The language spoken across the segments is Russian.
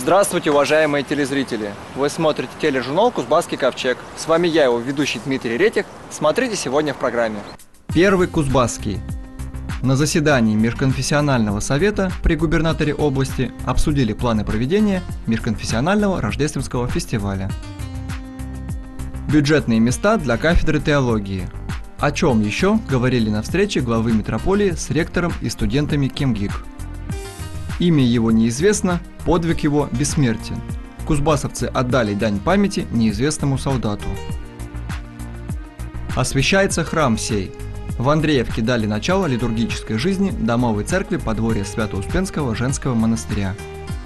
Здравствуйте, уважаемые телезрители! Вы смотрите тележурнал «Кузбасский ковчег». С вами я, его ведущий Дмитрий Ретик. Смотрите сегодня в программе. Первый Кузбасский. На заседании Межконфессионального совета при губернаторе области обсудили планы проведения Межконфессионального рождественского фестиваля. Бюджетные места для кафедры теологии. О чем еще говорили на встрече главы митрополии с ректором и студентами КемГИК. Имя его неизвестно, подвиг его бессмертен. Кузбассовцы отдали дань памяти неизвестному солдату. Освящается храм сей. В Андреевке дали начало литургической жизни домовой церкви подворья Свято-Успенского женского монастыря.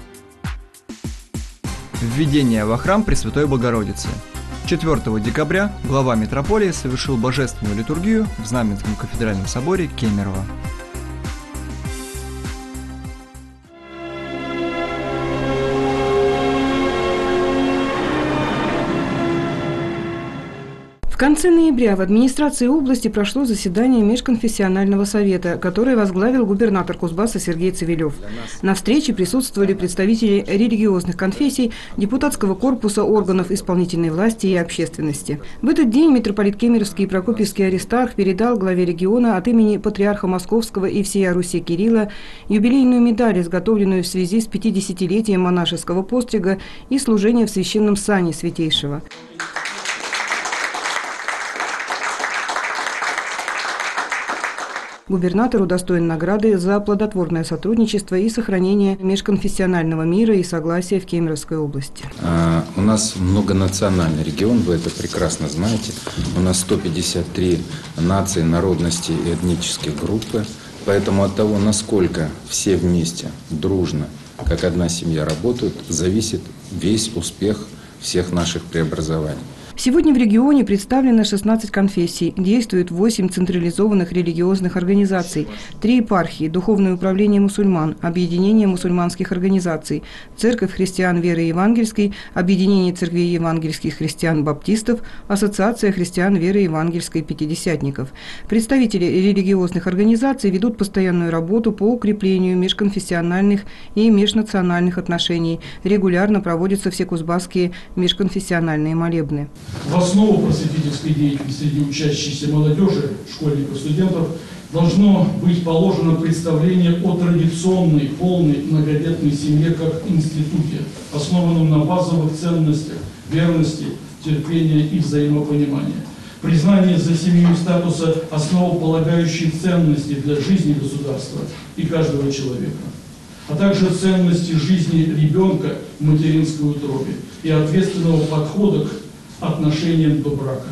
Введение во храм Пресвятой Богородицы. 4 декабря глава митрополии совершил божественную литургию в Знаменском кафедральном соборе Кемерово. В конце ноября в администрации области прошло заседание Межконфессионального совета, которое возглавил губернатор Кузбасса Сергей Цивилев. На встрече присутствовали представители религиозных конфессий, депутатского корпуса, органов исполнительной власти и общественности. В этот день митрополит Кемеровский и Прокопьевский Аристарх передал главе региона от имени патриарха Московского и всея Руси Кирилла юбилейную медаль, изготовленную в связи с 50-летием монашеского пострига и служения в священном сане Святейшего. Губернатор удостоен награды за плодотворное сотрудничество и сохранение межконфессионального мира и согласия в Кемеровской области. У нас многонациональный регион, вы это прекрасно знаете. У нас 153 нации, народности и этнические группы. Поэтому от того, насколько все вместе, дружно, как одна семья работают, зависит весь успех всех наших преобразований. Сегодня в регионе представлено 16 конфессий, действует 8 централизованных религиозных организаций, 3 епархии, Духовное управление мусульман, Объединение мусульманских организаций, Церковь христиан веры евангельской, Объединение церквей евангельских христиан-баптистов, Ассоциация христиан веры евангельской пятидесятников. Представители религиозных организаций ведут постоянную работу по укреплению межконфессиональных и межнациональных отношений. Регулярно проводятся всекузбасские межконфессиональные молебны. В основу просветительской деятельности среди учащейся молодежи, школьников, студентов должно быть положено представление о традиционной, полной многодетной семье как институте, основанном на базовых ценностях верности, терпения и взаимопонимания. Признание за семью статуса основополагающей ценности для жизни государства и каждого человека, а также ценности жизни ребенка в материнской утробе и ответственного подхода к отношениям до брака.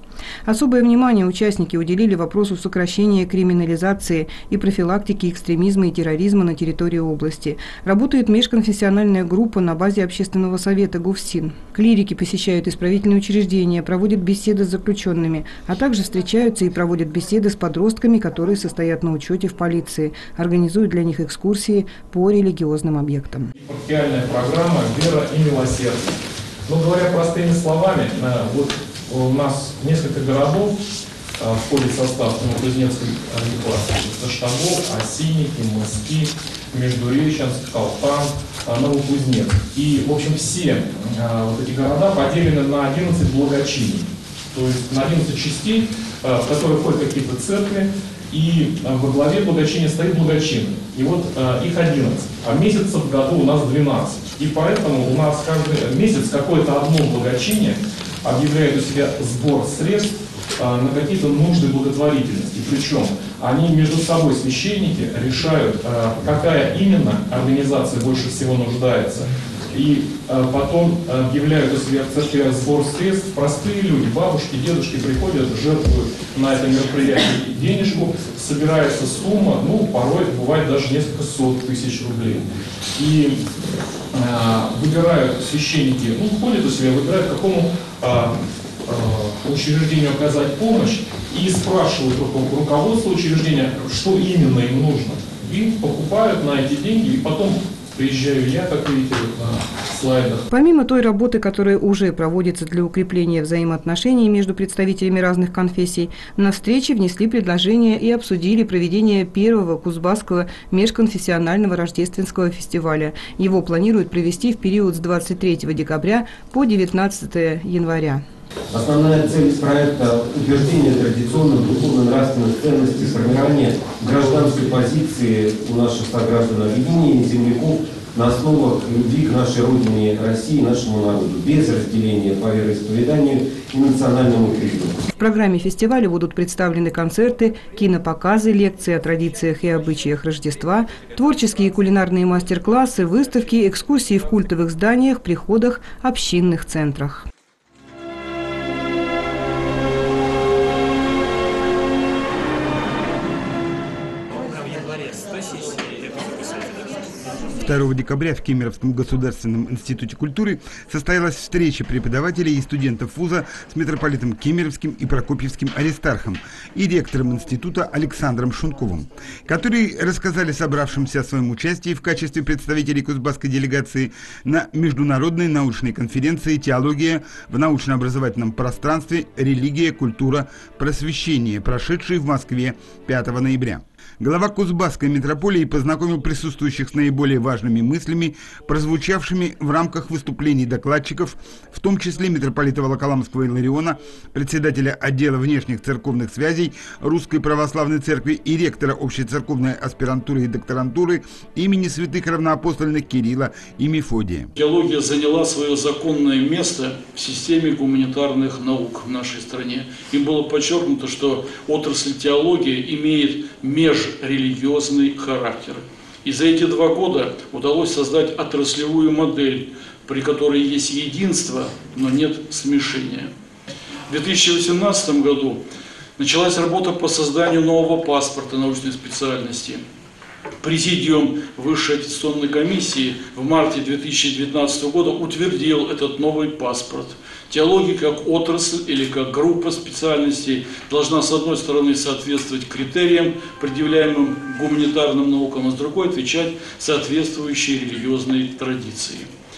Особое внимание участники уделили вопросу сокращения криминализации и профилактики экстремизма и терроризма на территории области. Работает межконфессиональная группа на базе общественного совета ГУФСИН. Клирики посещают исправительные учреждения, проводят беседы с заключенными, а также встречаются и проводят беседы с подростками, которые состоят на учете в полиции, организуют для них экскурсии по религиозным объектам. Епархиальная программа «Вера и милосердие». Но говоря простыми словами, вот у нас несколько городов входит в состав Новокузнецкой епархии: Таштагол, Осинники, Мыски, Междуреченск, Калтан, Новокузнецк. И, в общем, все вот эти города поделены на 11 благочиний, то есть на 11 частей, в которые ходят какие-то церкви, и во главе благочиния стоит благочинный. И вот их 11, а месяцев в году у нас 12. И поэтому у нас каждый месяц какое-то одно благочиние объявляет у себя сбор средств на какие-то нужды благотворительности. Причем они между собой, священники, решают, какая именно организация больше всего нуждается. И потом объявляют у себя в церкви сбор средств. Простые люди, бабушки, дедушки приходят, жертвуют на это мероприятие денежку, собирается сумма, ну, порой бывает даже несколько сот тысяч рублей. И выбирают священники, ну, ходят у себя, выбирают, какому учреждению оказать помощь, и спрашивают руководство учреждения, что именно им нужно. И покупают на эти деньги, и потом приезжаю я, как видите, слайдах. Помимо той работы, которая уже проводится для укрепления взаимоотношений между представителями разных конфессий, на встрече внесли предложения и обсудили проведение первого Кузбасского межконфессионального рождественского фестиваля. Его планируют провести в период с 23 декабря по 19 января. Основная цель проекта – утверждение традиционных духовно-нравственных ценностей, формирование гражданской позиции у наших сограждан, объединение земляков на основах любви к нашей родине России и нашему народу, без разделения по вероисповеданию и национальному креду. В программе фестиваля будут представлены концерты, кинопоказы, лекции о традициях и обычаях Рождества, творческие и кулинарные мастер-классы, выставки, экскурсии в культовых зданиях, приходах, общинных центрах. «2 декабря в Кемеровском государственном институте культуры состоялась встреча преподавателей и студентов вуза с митрополитом Кемеровским и Прокопьевским Аристархом и ректором института Александром Шунковым, которые рассказали собравшимся о своем участии в качестве представителей кузбасской делегации на международной научной конференции «Теология в научно-образовательном пространстве. Религия, культура, просвещение», прошедшей в Москве 5 ноября. Глава Кузбасской митрополии познакомил присутствующих с наиболее важными мыслями, прозвучавшими в рамках выступлений докладчиков, в том числе митрополита Волоколамского Илариона, председателя отдела внешних церковных связей Русской Православной Церкви и ректора общецерковной аспирантуры и докторантуры имени святых равноапостольных Кирилла и Мефодия. Теология заняла свое законное место в системе гуманитарных наук в нашей стране. Им было подчеркнуто, что отрасль теологии имеет межрелигиозный характер. И за эти 2 года удалось создать отраслевую модель, при которой есть единство, но нет смешения. В 2018 году началась работа по созданию нового паспорта научной специальности. Президиум Высшей аттестационной комиссии в марте 2019 года утвердил этот новый паспорт. Теология как отрасль или как группа специальностей должна, с одной стороны, соответствовать критериям, предъявляемым гуманитарным наукам, а с другой отвечать соответствующей религиозной традиции.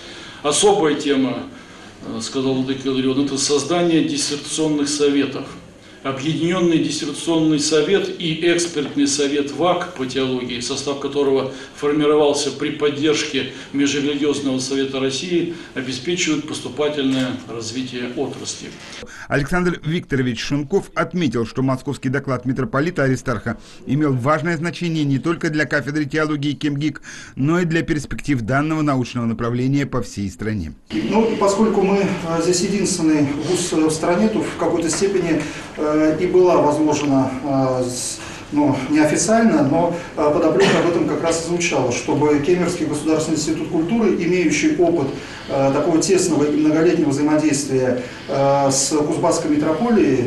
Особая тема, сказал владыка Иларион, это создание диссертационных советов. Объединенный диссертационный совет и экспертный совет ВАК по теологии, состав которого формировался при поддержке Межрелигиозного совета России, обеспечивают поступательное развитие отрасли. Александр Викторович Шунков отметил, что московский доклад митрополита Аристарха имел важное значение не только для кафедры теологии КемГИК, но и для перспектив данного научного направления по всей стране. Ну, поскольку мы здесь единственный вуз в стране, то в какой-то степени и была возложена, ну, неофициально, но подоплека об этом как раз и звучала, чтобы Кемеровский государственный институт культуры, имеющий опыт такого тесного и многолетнего взаимодействия с Кузбасской митрополией,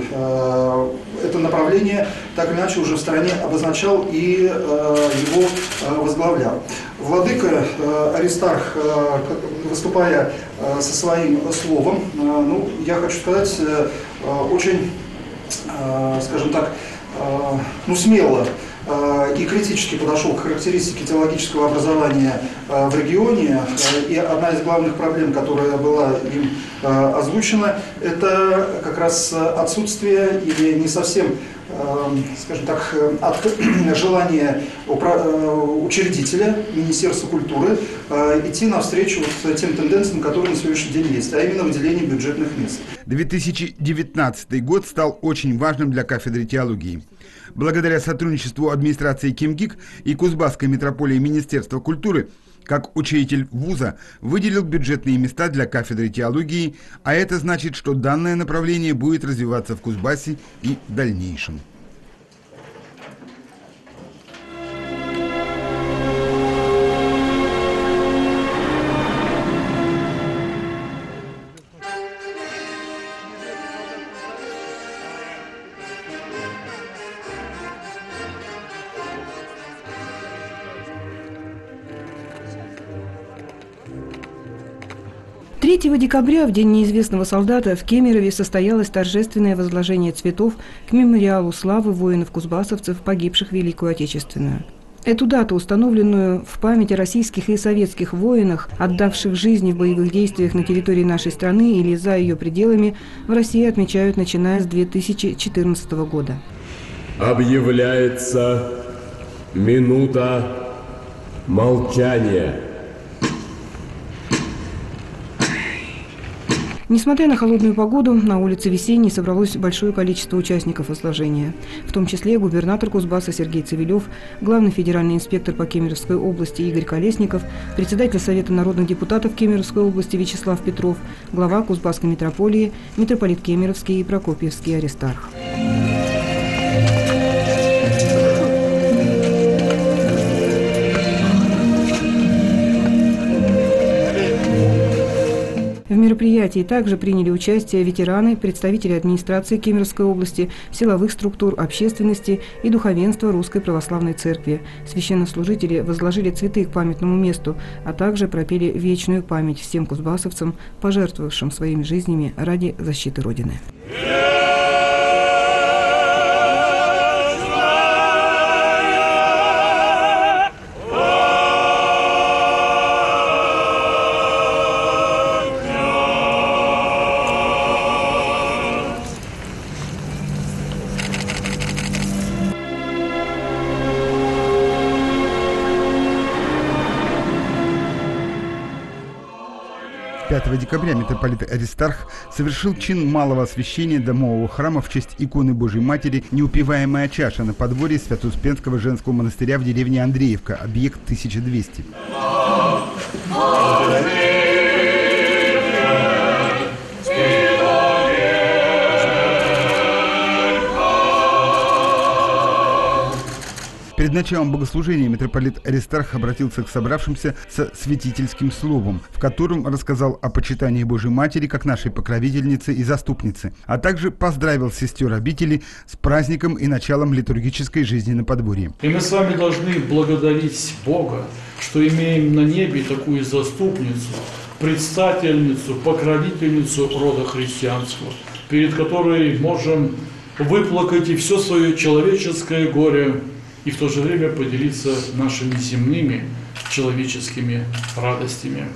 это направление так или иначе уже в стране обозначал и его возглавлял. Владыка Аристарх, выступая со своим словом, ну, я хочу сказать, очень, скажем так, ну, смело и критически подошел к характеристике теологического образования в регионе. И одна из главных проблем, которая была им озвучена, это как раз отсутствие или не совсем, скажем так, желание учредителя Министерства культуры идти навстречу вот тем тенденциям, которые на сегодняшний день есть, а именно выделение бюджетных мест. 2019 год стал очень важным для кафедры теологии. Благодаря сотрудничеству администрации КемГИК и Кузбасской митрополии Министерства культуры, как учредитель вуза, выделил бюджетные места для кафедры теологии, а это значит, что данное направление будет развиваться в Кузбассе и в дальнейшем. – 3 декабря, в День неизвестного солдата, в Кемерове состоялось торжественное возложение цветов к мемориалу славы воинов-кузбассовцев, погибших в Великую Отечественную. Эту дату, установленную в память о российских и советских воинах, отдавших жизни в боевых действиях на территории нашей страны или за ее пределами, в России отмечают начиная с 2014 года. Объявляется минута молчания. Несмотря на холодную погоду, на улице Весенней собралось большое количество участников изложения, в том числе губернатор Кузбасса Сергей Цивилев, главный федеральный инспектор по Кемеровской области Игорь Колесников, председатель Совета народных депутатов Кемеровской области Вячеслав Петров, глава Кузбасской митрополии, митрополит Кемеровский и Прокопьевский Аристарх. В мероприятии также приняли участие ветераны, представители администрации Кемеровской области, силовых структур, общественности и духовенства Русской Православной Церкви. Священнослужители возложили цветы к памятному месту, а также пропели вечную память всем кузбассовцам, пожертвовавшим своими жизнями ради защиты Родины. 5 декабря митрополит Аристарх совершил чин малого освящения домового храма в честь иконы Божьей Матери «Неупиваемая чаша» на подворье Свято-Успенского женского монастыря в деревне Андреевка, объект 1200. Перед началом богослужения митрополит Аристарх обратился к собравшимся со святительским словом, в котором рассказал о почитании Божьей Матери как нашей покровительницы и заступницы, а также поздравил сестер обители с праздником и началом литургической жизни на подворье. И мы с вами должны благодарить Бога, что имеем на небе такую заступницу, предстательницу, покровительницу рода христианского, перед которой можем выплакать и все свое человеческое горе, и в то же время поделиться нашими земными человеческими радостями.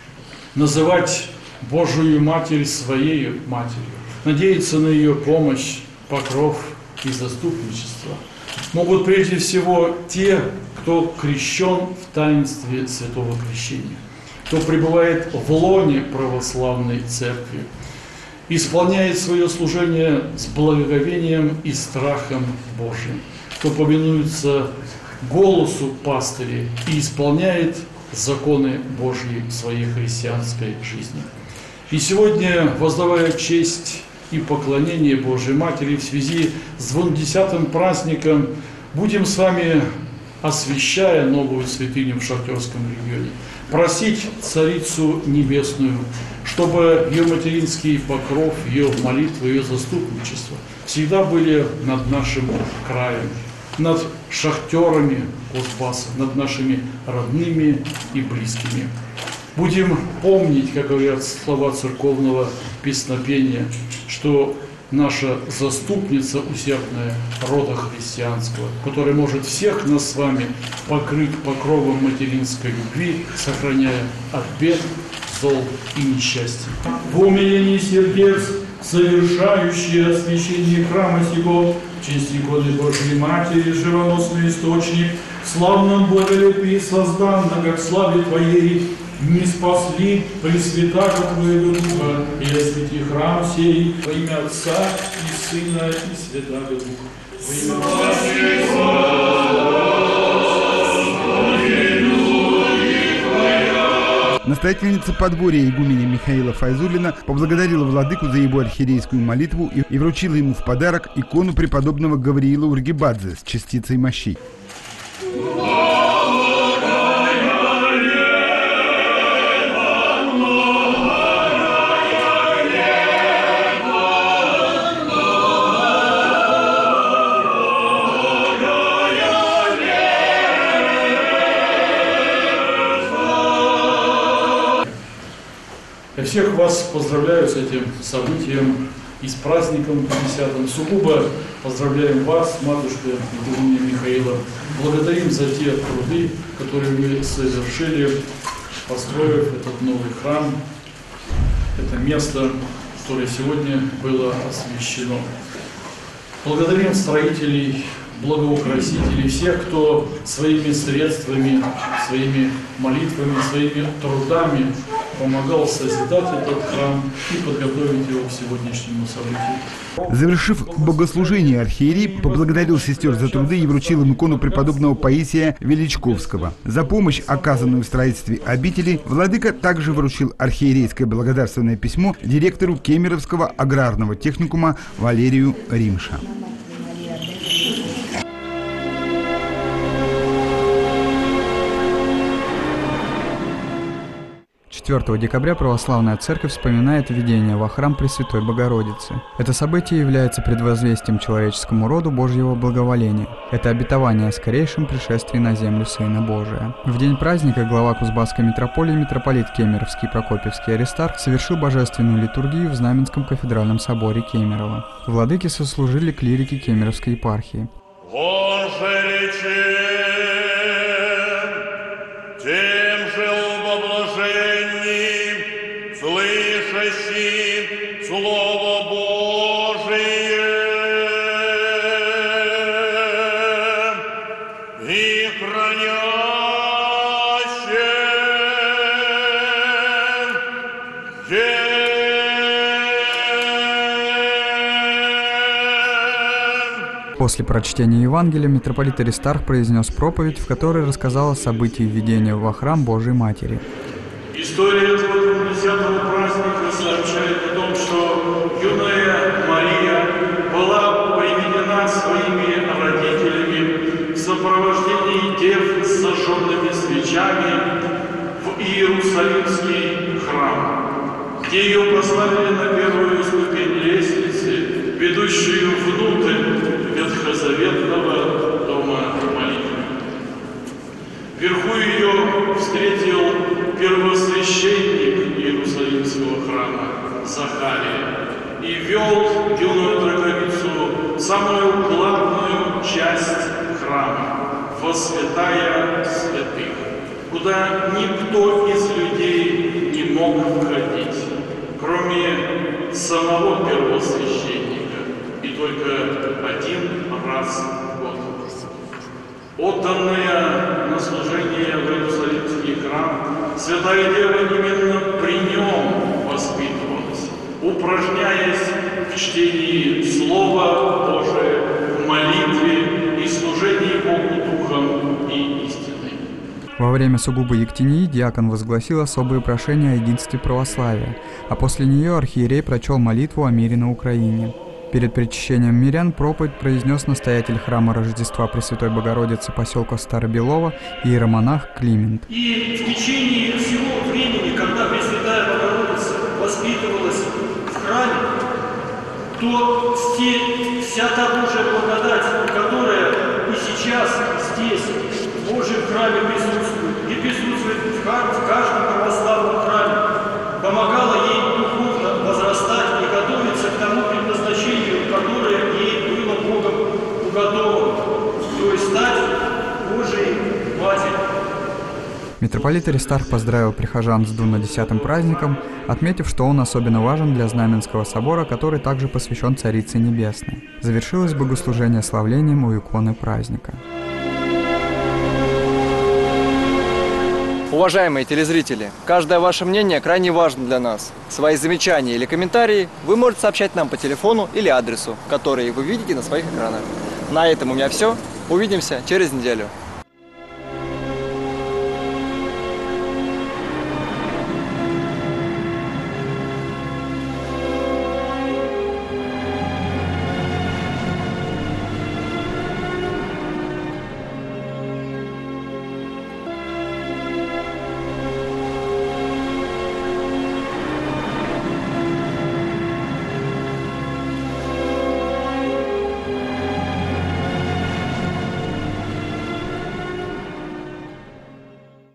Называть Божию Матерь своей Матерью, надеяться на ее помощь, покров и заступничество могут прежде всего те, кто крещен в таинстве Святого Крещения, кто пребывает в лоне православной церкви, исполняет свое служение с благоговением и страхом Божьим, кто повинуется голосу пастыря и исполняет законы Божьи в своей христианской жизни. И сегодня, воздавая честь и поклонение Божьей Матери в связи с 20-м праздником, будем с вами, освящая новую святыню в Шахтерском регионе, просить Царицу Небесную, чтобы ее материнский покров, ее молитвы, ее заступничество всегда были над нашим краем, над шахтерами Кузбасса, над нашими родными и близкими. Будем помнить, как говорят слова церковного песнопения, что наша заступница усердная рода христианского, которая может всех нас с вами покрыть покровом материнской любви, сохраняя от бед, зол и несчастья. В умилении сердец, совершающие освящение храма сего, в честь иконы Божьей Матери, живоносный источник, славном благолепии созданно, как славе Твоей, не спасли Пресвятаго Твоего Духа, и освети храм сей во имя Отца и Сына и Святаго Духа. Настоятельница подворья игуменя Михаила Файзуллина поблагодарила владыку за его архиерейскую молитву и вручила ему в подарок икону преподобного Гавриила Ургибадзе с частицей мощей. Я всех вас поздравляю с этим событием, и с праздником 50-м. Сугубо поздравляем вас, матушка Екатерина Михаила. Благодарим за те труды, которые вы совершили, построив этот новый храм, это место, которое сегодня было освящено. Благодарим строителей, благоукрасителей, всех, кто своими средствами, своими молитвами, своими трудами помогал созидать этот храм и подготовить его к сегодняшнему событию. Завершив богослужение, архиерей поблагодарил сестер за труды и вручил им икону преподобного Паисия Величковского. За помощь, оказанную в строительстве обители, владыка также вручил архиерейское благодарственное письмо директору Кемеровского аграрного техникума Валерию Римша. 4 декабря Православная Церковь вспоминает введение во храм Пресвятой Богородицы. Это событие является предвозвестием человеческому роду Божьего благоволения. Это обетование о скорейшем пришествии на землю Сына Божия. В день праздника глава Кузбасской митрополии митрополит Кемеровский Прокопьевский Аристарх совершил божественную литургию в Знаменском кафедральном соборе Кемерово. Владыки сослужили клирики Кемеровской епархии. Слово Божие и После прочтения Евангелия митрополит Аристарх произнес проповедь, в которой рассказал о событии введения во храм Божией Матери. История этого 10-го праздника сообщает о том, что юная Мария была приведена своими родителями в сопровождении дев с зажженными свечами в Иерусалимский храм, где ее поставили на первую ступень лестницы, ведущую внутрь ветхозаветного дома молитвы. Вверху ее встретил первосвященник Иерусалимского храма Захария и вел юную троковицу в самую главную часть храма, во святая святых, куда никто из людей не мог входить, кроме самого первосвященника, и только один раз в год. Отданная на служение в Иерусалимский храм, Святая Дева именно при нем воспитывалась, упражняясь в чтении Слова Божия, в молитве и служении Богу Духом и истиной. Во время сугубой ектении диакон возгласил особые прошения о единстве православия, а после нее архиерей прочел молитву о мире на Украине. Перед причащением мирян проповедь произнес настоятель храма Рождества Пресвятой Богородицы поселка Старобелово иеромонах Климент. И в течение всего времени, когда Пресвятая Богородица воспитывалась в храме, то вся та Божья благодать, которая и сейчас здесь, в Божьем храме присутствует, и присутствует в каждом православном храме, помогала ей духовно возрастать и готовиться к тому предназначению, которое ей было Богом уготовано, то есть стать Божией Матерью. Митрополит Аристарх поздравил прихожан с 10-м праздником, отметив, что он особенно важен для Знаменского собора, который также посвящен Царице Небесной. Завершилось богослужение славлением у иконы праздника. Уважаемые телезрители, каждое ваше мнение крайне важно для нас. Свои замечания или комментарии вы можете сообщать нам по телефону или адресу, которые вы видите на своих экранах. На этом у меня все. Увидимся через неделю.